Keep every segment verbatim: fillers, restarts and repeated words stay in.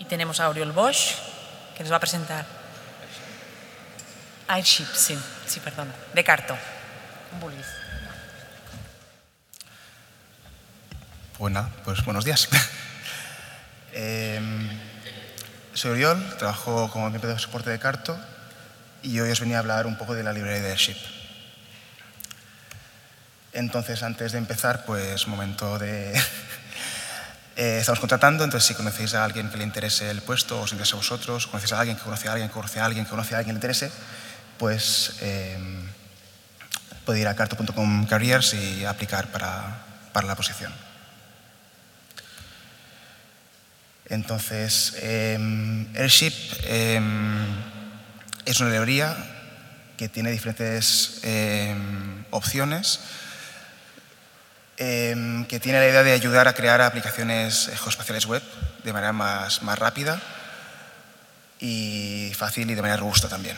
Y tenemos a Oriol Bosch, que nos va a presentar Airship, sí, sí, perdona, de Carto. Bueno, pues buenos días. eh, soy Oriol, trabajo como miembro de soporte de Carto y hoy os venía a hablar un poco de la librería de Airship. Entonces, antes de empezar, pues momento de... eh, estamos contratando, entonces si conocéis a alguien que le interese el puesto, o os interesa a vosotros, conocéis a alguien que conoce a alguien que conoce a alguien que conoce a alguien que le interese, pues eh, puede ir a carto punto com careers y aplicar para, para la posición. Entonces, eh, Airship eh, es una librería que tiene diferentes eh, opciones, eh, que tiene la idea de ayudar a crear aplicaciones geoespaciales web de manera más, más rápida y fácil y de manera robusta también.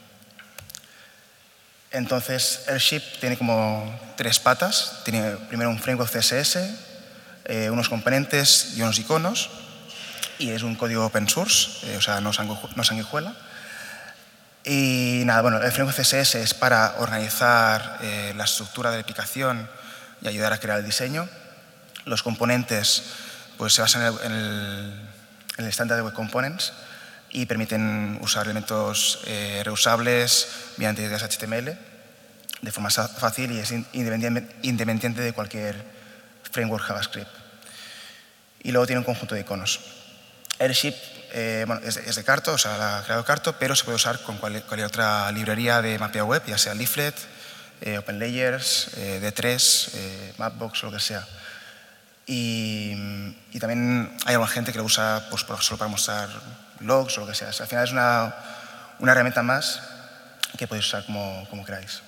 Entonces, Airship tiene como tres patas. Tiene primero un framework C S S, eh, unos componentes y unos iconos, y es un código open source, eh, o sea, no, sangu no sanguijuela. Y nada, bueno, el framework C S S es para organizar eh, la estructura de la aplicación y ayudar a crear el diseño. Los componentes pues, se basan en el, en el, en el estándar de Web Components y permiten usar elementos eh, reusables mediante ideas H T M L de forma fácil y es independiente, independiente de cualquier framework JavaScript. Y luego tiene un conjunto de iconos. Airship eh, bueno, es, de, es de Carto, o sea, la ha creado Carto, pero se puede usar con cualquier, cualquier otra librería de mapeo web, ya sea Leaflet, eh, OpenLayers, eh, D tres, eh, Mapbox o lo que sea. Y, y también hay alguna gente que lo usa pues, solo para mostrar logs o lo que sea. O sea al final es una, una herramienta más que podéis usar como, como queráis.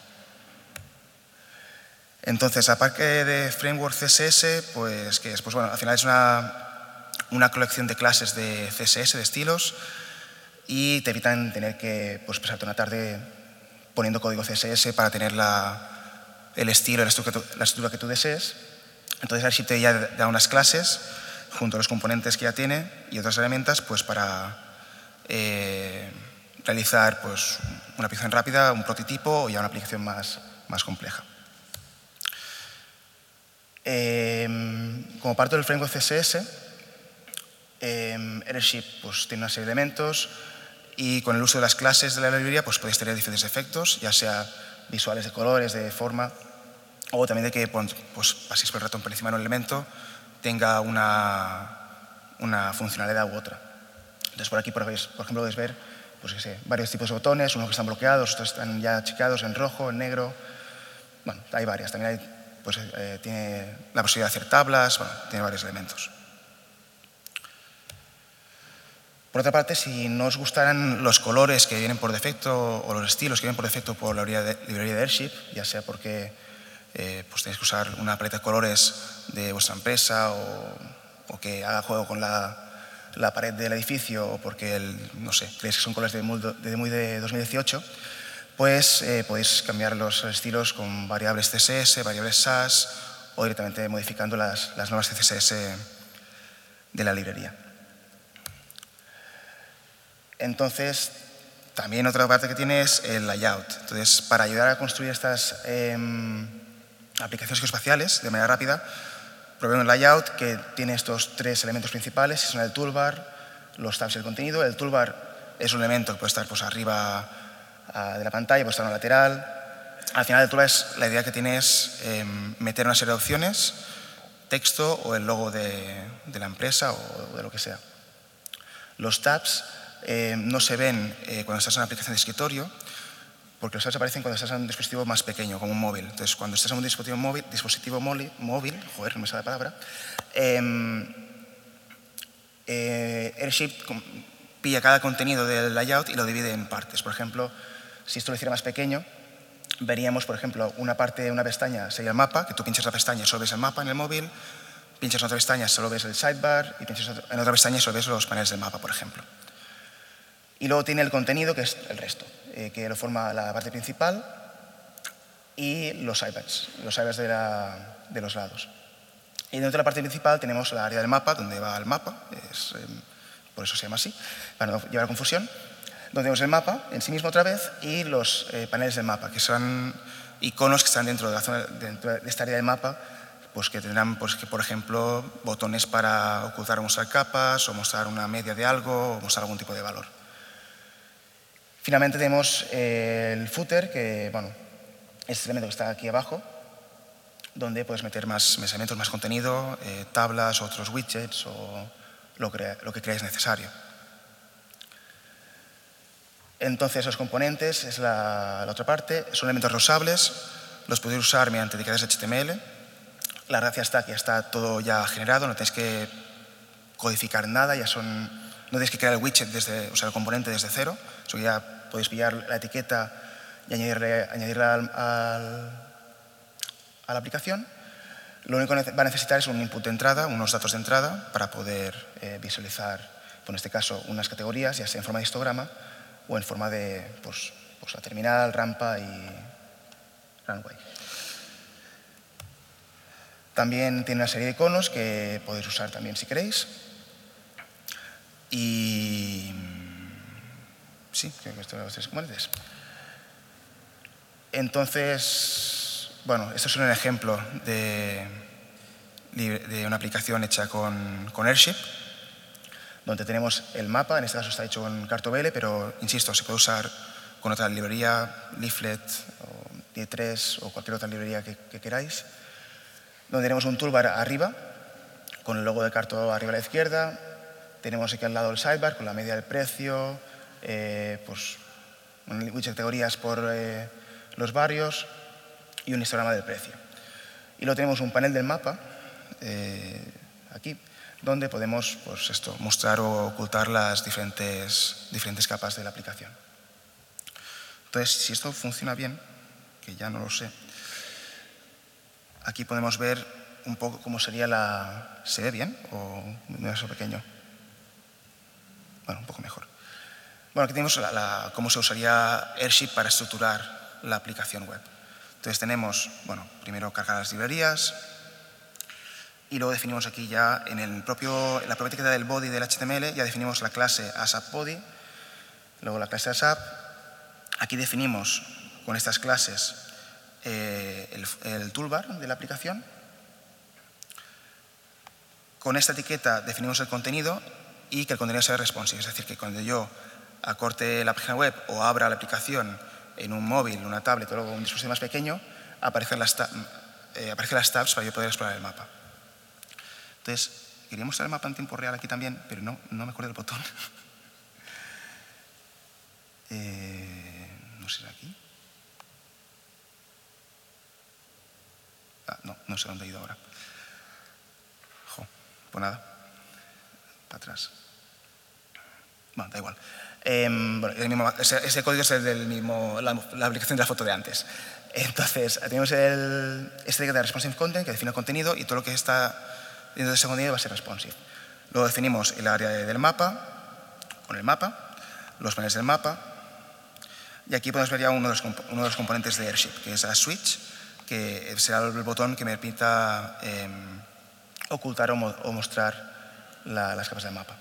Entonces, aparte de framework C S S, pues, ¿qué es? Pues bueno, al final es una, una colección de clases de C S S, de estilos, y te evitan tener que pues, pasarte una tarde poniendo código C S S para tener la, el estilo, la estructura, la estructura que tú desees. Entonces, Airship te ya da unas clases junto a los componentes que ya tiene y otras herramientas pues, para eh, realizar pues, una aplicación rápida, un prototipo o ya una aplicación más, más compleja. Eh, como parte del framework C S S, eh, Airship pues, tiene una serie de elementos y con el uso de las clases de la librería pues, podéis tener diferentes efectos, ya sea visuales de colores, de forma, o también de que pues, paséis por el ratón por encima de un elemento tenga una, una funcionalidad u otra. Entonces, por aquí, por, por ejemplo, podéis ver pues, que sé, varios tipos de botones, unos que están bloqueados, otros están ya chequeados en rojo, en negro. Bueno, hay varias. También hay, pues, eh, tiene la posibilidad de hacer tablas, bueno, tiene varios elementos. Por otra parte, si no os gustaran los colores que vienen por defecto o los estilos que vienen por defecto por la librería de, librería de Airship, ya sea porque eh, pues tenéis que usar una paleta de colores de vuestra empresa o, o que haga juego con la, la pared del edificio o porque, el, no sé, creéis que son colores de muy de, muy de dos mil dieciocho, pues eh, podéis cambiar los estilos con variables C S S, variables S A S o directamente modificando las, las normas C S S de la librería. Entonces, también otra parte que tiene es el layout. Entonces, para ayudar a construir estas eh, aplicaciones geoespaciales de manera rápida, provee un layout que tiene estos tres elementos principales, que son el toolbar, los tabs y el contenido. El toolbar es un elemento que puede estar pues, arriba a, de la pantalla, puede estar en la lateral. Al final, el toolbar es, la idea que tiene es eh, meter una serie de opciones, texto o el logo de, de la empresa o de lo que sea. Los tabs Eh, no se ven eh, cuando estás en una aplicación de escritorio, porque los tabs aparecen cuando estás en un dispositivo más pequeño, como un móvil. Entonces, cuando estás en un dispositivo móvil, dispositivo móvil, móvil joder, no me sale la palabra, eh, eh, Airship pilla cada contenido del layout y lo divide en partes. Por ejemplo, si esto lo hiciera más pequeño, veríamos, por ejemplo, una parte, una pestaña sería el mapa, que tú pinchas la pestaña y solo ves el mapa en el móvil, pinchas en otra pestaña, solo ves el sidebar, y pinchas en otra pestaña y solo ves los paneles del mapa, por ejemplo. Y luego tiene el contenido, que es el resto, eh, que lo forma la parte principal y los sidebars, los sidebars de, la, de los lados. Y dentro de la parte principal tenemos la área del mapa, donde va el mapa, es eh, por eso se llama así, para no llevar confusión, donde tenemos el mapa en sí mismo otra vez y los eh, paneles del mapa, que son iconos que están dentro de, la zona, dentro de esta área del mapa, pues que tendrán, pues, que, por ejemplo, botones para ocultar o mostrar capas, o mostrar una media de algo, o mostrar algún tipo de valor. Finalmente tenemos eh, el footer, que bueno, es este elemento que está aquí abajo, donde puedes meter más elementos, más contenido, eh, tablas, otros widgets o lo que, lo que creáis necesario. Entonces, los componentes es la, la otra parte, son elementos reusables, los podéis usar mediante etiquetas H T M L. La gracia está que ya está todo ya generado, no tenéis que codificar nada, ya son, no tenéis que crear el widget, desde, o sea, el componente desde cero, so ya podéis pillar la etiqueta y añadirle, añadirla al, al, a la aplicación. Lo único que va a necesitar es un input de entrada, unos datos de entrada, para poder eh, visualizar, pues en este caso, unas categorías, ya sea en forma de histograma o en forma de pues, pues la terminal, rampa y runway. También tiene una serie de iconos que podéis usar también si queréis. Y sí, creo que esto son los tres componentes. Entonces, bueno, esto es un ejemplo de, de una aplicación hecha con, con Airship, donde tenemos el mapa, en este caso está hecho con Cartovele, pero insisto, se puede usar con otra librería, Leaflet, o D tres o cualquier otra librería que, que queráis, donde tenemos un toolbar arriba, con el logo de Carto arriba a la izquierda, tenemos aquí al lado el sidebar con la media del precio, eh, pues, un widget de categorías por eh, los barrios y un histograma del precio. Y luego tenemos un panel del mapa, eh, aquí, donde podemos pues esto, mostrar o ocultar las diferentes, diferentes capas de la aplicación. Entonces, si esto funciona bien, que ya no lo sé, aquí podemos ver un poco cómo sería la... ¿Se ve bien o me va a ser pequeño? Bueno, un poco mejor. Bueno, aquí tenemos la, la, cómo se usaría Airship para estructurar la aplicación web. Entonces tenemos, bueno, primero cargar las librerías y luego definimos aquí ya en, el propio, en la propia etiqueta del body del H T M L ya definimos la clase ASAPBody, luego la clase ASAP. Aquí definimos con estas clases eh, el, el toolbar de la aplicación. Con esta etiqueta definimos el contenido y que el contenido sea responsive, es decir, que cuando yo acorte la página web o abra la aplicación en un móvil, una tablet o un dispositivo más pequeño, aparecen las, eh, aparecen las tabs para yo poder explorar el mapa. Entonces, quería mostrar el mapa en tiempo real aquí también, pero no, no me acuerdo del botón. eh, no sé si es aquí. Ah, no, no sé dónde he ido ahora. Jo, pues nada, para atrás. Bueno, da igual. Eh, bueno, el mismo, ese, ese código es el del mismo, la, la aplicación de la foto de antes. Entonces, tenemos el, este etiqueta de responsive content que define el contenido y todo lo que está dentro de ese contenido va a ser responsive. Luego definimos el área del mapa, con el mapa, los paneles del mapa, y aquí podemos ver ya uno de los, uno de los componentes de Airship, que es a switch, que será el botón que me permita eh, ocultar o, mo o mostrar la, las capas del mapa.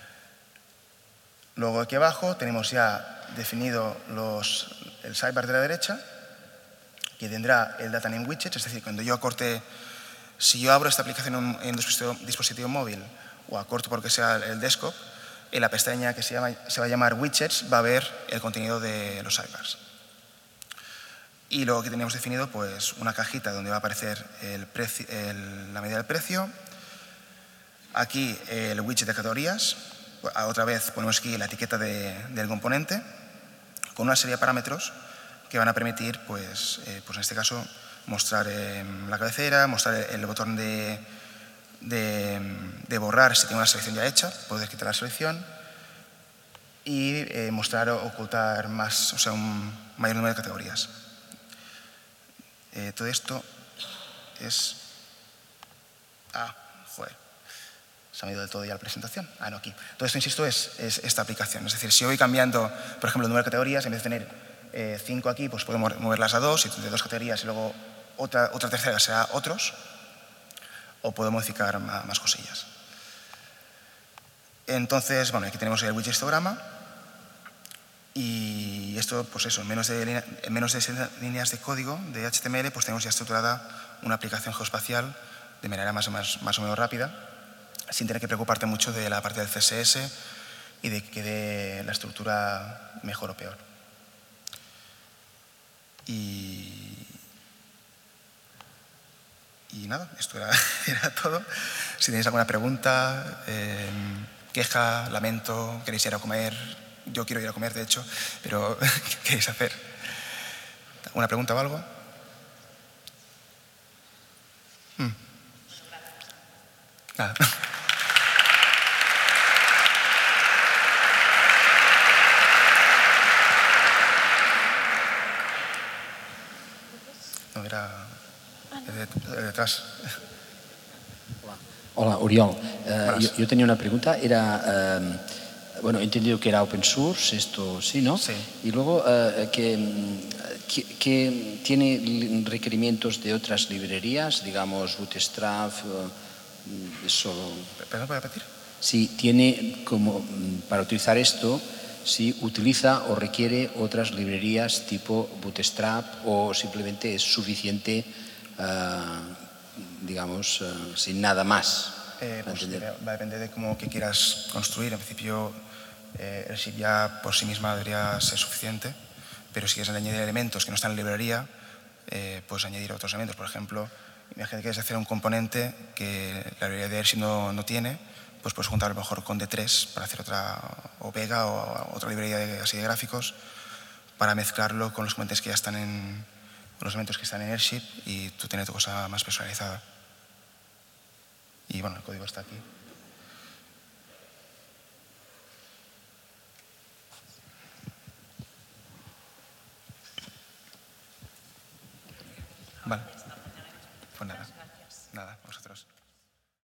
Luego aquí abajo tenemos ya definido los, el sidebar de la derecha, que tendrá el data name widget, es decir, cuando yo acorte, si yo abro esta aplicación en un, en un dispositivo, dispositivo móvil o acorto porque sea el desktop, en la pestaña que se, llama, se va a llamar widgets va a ver el contenido de los sidebars. Y luego aquí tenemos definido pues, una cajita donde va a aparecer el precio, el, la medida del precio. Aquí el widget de categorías. Otra vez ponemos aquí la etiqueta de, del componente con una serie de parámetros que van a permitir, pues, eh, pues en este caso, mostrar eh, la cabecera, mostrar el, el botón de, de, de borrar si tengo una selección ya hecha, poder quitar la selección y eh, mostrar o ocultar más, o sea, un mayor número de categorías. Eh, todo esto es... Ah, joder. Se me ha ido del todo ya la presentación. Ah, no, aquí. Todo esto, insisto, es, es esta aplicación. Es decir, si yo voy cambiando, por ejemplo, el número de categorías, en vez de tener eh, cinco aquí, pues puedo moverlas a dos, y de dos categorías y luego otra, otra tercera será otros, o puedo modificar más, más cosillas. Entonces, bueno, aquí tenemos el widget histograma y esto, pues eso, en menos de, en menos de seis líneas de código de H T M L, pues tenemos ya estructurada una aplicación geoespacial de manera más o, menos, más o menos rápida, sin tener que preocuparte mucho de la parte del C S S y de que quede la estructura mejor o peor. Y, y nada, esto era, era todo. Si tenéis alguna pregunta, eh, queja, lamento, queréis ir a comer, yo quiero ir a comer de hecho, pero ¿qué queréis hacer? ¿Una pregunta o algo? Mm. Nada. No, era de detrás. Hola, Oriol. Uh, yo, yo tenía una pregunta. Era, um, bueno, he entendido que era open source, esto sí, ¿no? Sí. Y luego uh, que, que, que tiene requerimientos de otras librerías, digamos Bootstrap, uh, eso. ¿Perdón, puede repetir? Sí, tiene como, para utilizar esto, si utiliza o requiere otras librerías tipo Bootstrap o simplemente es suficiente, uh, digamos, uh, sin nada más. Eh, pues, va a depender de cómo que quieras construir. En principio, eh, el ship ya por sí misma debería ser suficiente, pero si quieres añadir elementos que no están en la librería, eh, puedes añadir otros elementos. Por ejemplo, imagínate que quieres hacer un componente que la librería de Airship no, no tiene, pues puedes juntar a lo mejor con D tres para hacer otra, o Vega o otra librería de, así de gráficos, para mezclarlo con los componentes que ya están en, con los elementos que están en Airship y tú tienes tu cosa más personalizada. Y bueno, el código está aquí. Vale. Pues nada, nada, vosotros.